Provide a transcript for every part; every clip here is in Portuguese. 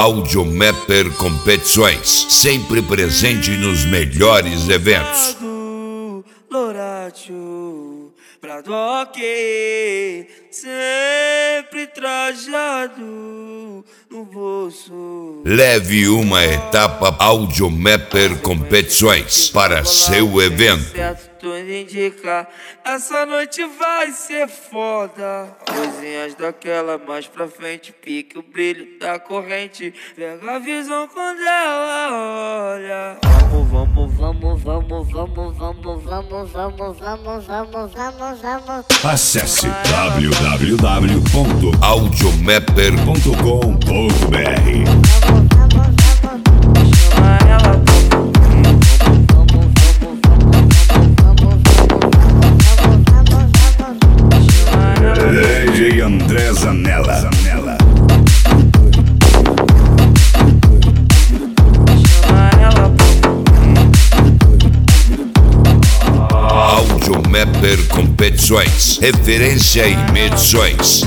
Audiomapper Competições, sempre presente nos melhores eventos. Loratio, Bradock, sempre trajado no bolso. Leve uma etapa Audiomapper Competições para seu evento. Tudo indica, essa noite vai ser foda. Coisinhas daquela mais pra frente, pique o brilho da corrente. Pega a visão quando ela olha. Vamos. Acesse www.audiomapper.com.br. DJ André Zanella. Audiomapper Competições, referência em medições.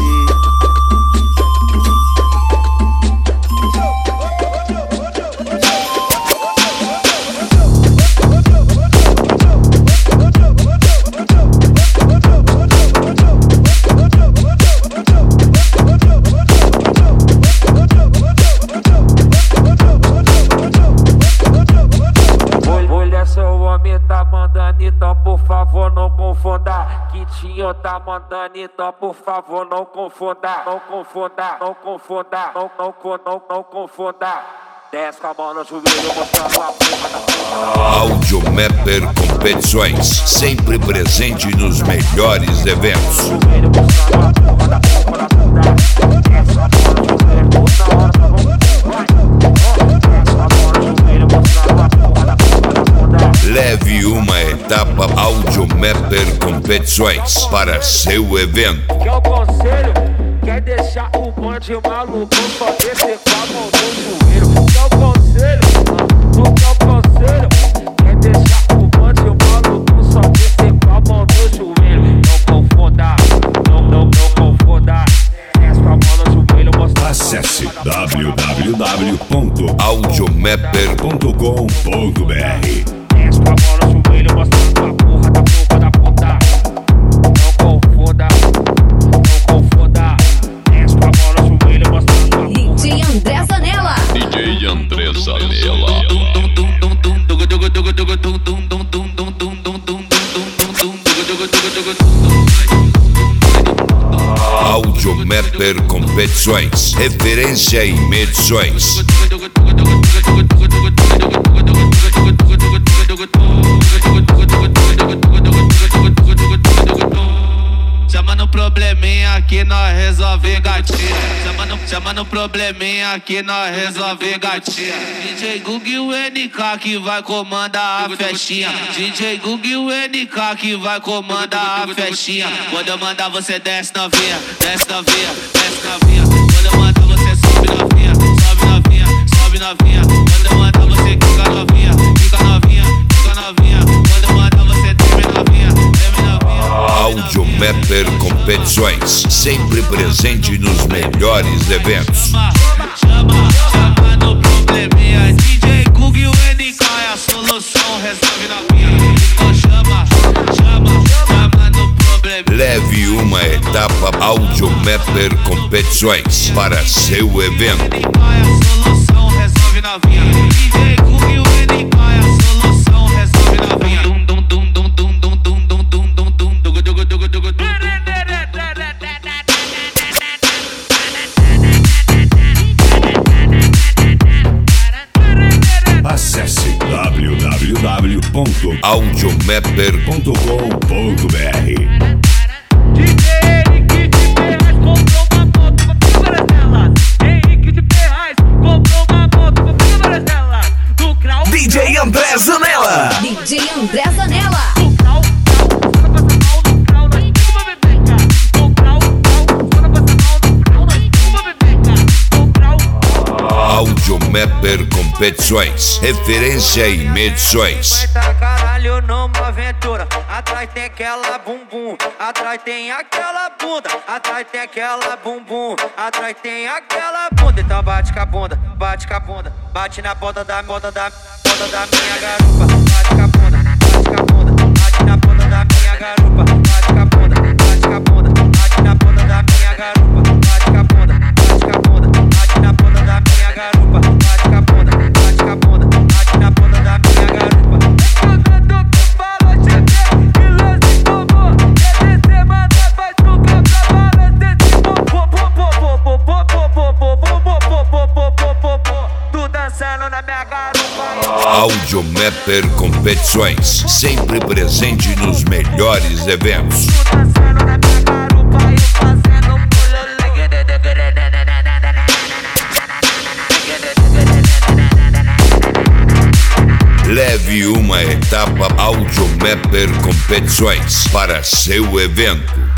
Tá mandando, então por favor não confunda. Kitinho tá mandando, então por favor não confunda. Não confunda. Desce com a mão no joelho mostrando a porra da puta. Audiomapper Competições, sempre presente nos melhores eventos. Leve uma etapa Audiomapper Competições para seu evento. Que é o conselho, quer deixar o bonde maluco, só descer com a mão no joelho. Que é o conselho, quer deixar o bonde maluco, só descer com a mão no joelho. Não confunda. Desce com a mão no joelho, mostra. Acesse www.audiomapper.com.br. Desce com a mão no joelho, mostrando a porra da puta. Não confunda. Desce com a mão no joelho, mostrando a porra. DJ André Zanella. DJ André Zanella. Audiomapper Competições, referência em medições. Chama no probleminha que nós resolve gatinha. Chama no probleminha que nós resolve gatinha. DJ Gug e o NK que vai comandar a festinha. DJ Gug e o NK que vai comandar a festinha. Quando eu mandar você desce novinha. Quando eu mandar você sobe novinha. Quando eu mandar você fica novinha. Quando eu mandar você treme novinha. Audiomapper Competições, sempre presente nos melhores eventos. Chama no probleminha. DJ Gug e o NK é a solução, resolve na minha. Então chama no probleminha. Leve uma etapa Audiomapper Competições para seu evento. É a solução, resolve na minha. DJ Gug e o NK é a solução, resolve na minha. Acesse www.audiomapper.com.br. DJ Henrique de Ferraz comprou uma moto pra pegar várias delas. Henrique de Ferraz comprou uma moto pra pegar várias delas. Do Krau. DJ André Zanella. DJ André Zanella. Do Krau, quando passa mal no Krau, nós pega uma bebeca. Do Krau, quando passa mal no Krau, nós pega uma bebeca. Do Krau. Audiomapper Competições. Competições, referência em medições. Tá caralho numa aventura. Atrás tem aquela bumbum, atrás tem aquela bunda, atrás tem aquela bumbum, atrás tem aquela bunda. Então bate com a bunda, bate com a bunda, bate na ponta da minha garupa. Bate com a bunda, bate com a bunda, bate na ponta da minha garupa. Bate com a bunda, bate com a bunda, bate na ponta da minha garupa. Bate com a bunda, bate com a bunda, bate na ponta da minha garupa. Bate com a bunda, bate com a bunda, bate na ponta da minha garupa. Audiomapper Competições, sempre presente nos melhores eventos. Leve uma etapa Audiomapper Competições para seu evento.